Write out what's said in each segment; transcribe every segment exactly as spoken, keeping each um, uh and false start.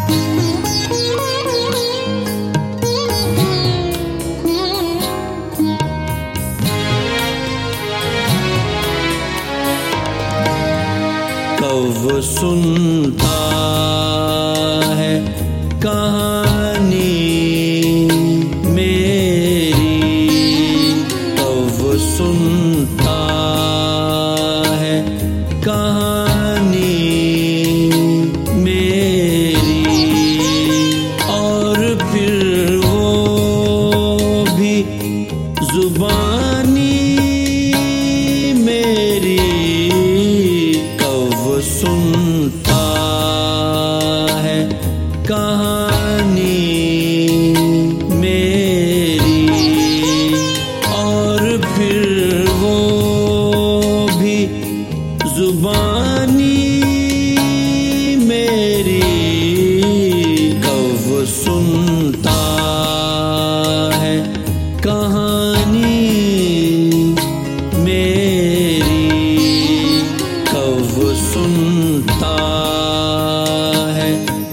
कब सुनता है कहानी मेरी, कब सुनता है कहानी मेरी, और फिर वो भी जुबानी मेरी। कब सुनता है कहानी मेरी, और फिर वो भी जुबानी मेरी। कब सुनता है कहानी मेरी, कब सुनता है।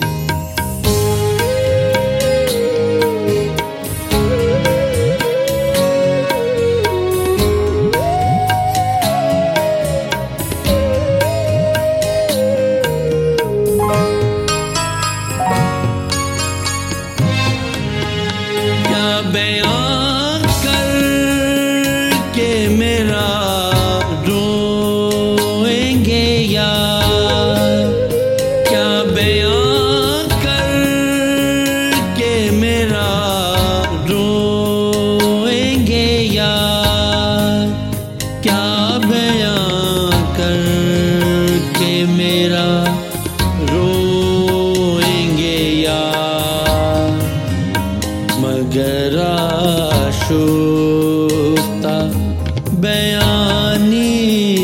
क्या बयां करके मेरा रोएंगे यार, क्या बयां करके मेरा रोएंगे यार, क्या बयां करके मेरा रोएंगे यार। मगर आशुक्ता बयानी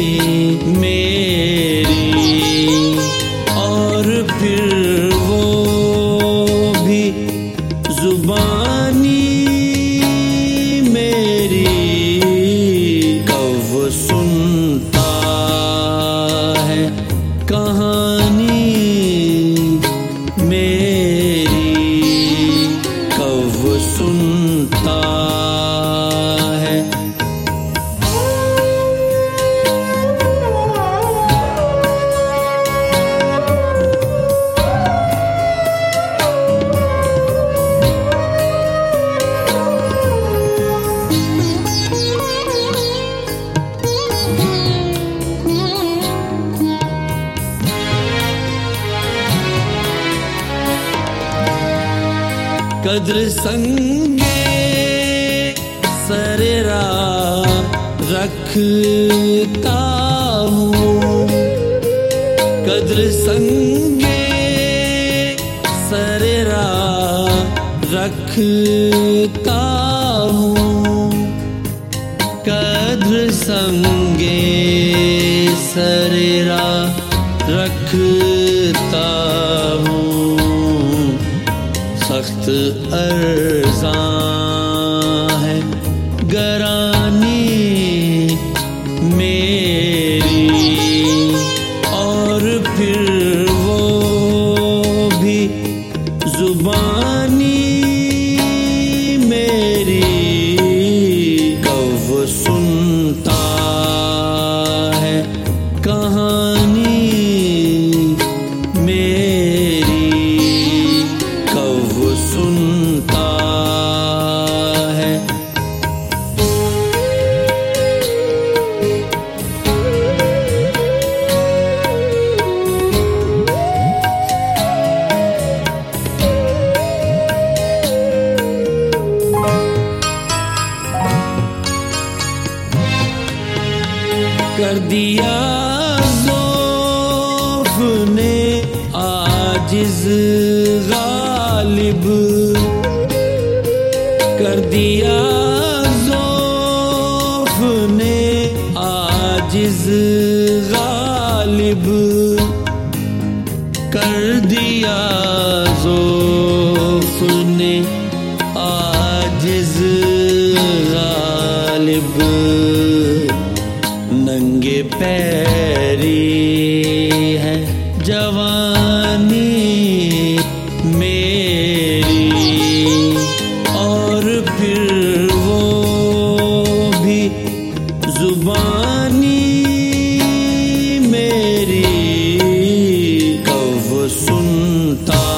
मेरी, और फिर वो भी जुबानी मेरी। कब सुनता है कहानी मेरी, कब सुनता है। कद्र संगे सरेरा रखता हूँ, कद्र संगे सरेरा रखता हूँ, कद्र संगे सरेरा रखता हूँ। सख्त अर्ज़ां है गरानी मेरी, और फिर वो भी जुबानी मेरी। कब सुनता है कहानी मेरी, कब सुनता है। कर दिया ज़ौफ़ ने आजिज़ गालिब, कर दिया ज़ौफ़ ने आजिज़ गालिब, कर दिया ज़ौफ़ ने आजिज़ गालिब। नंगे पैरी है जवानी सुनता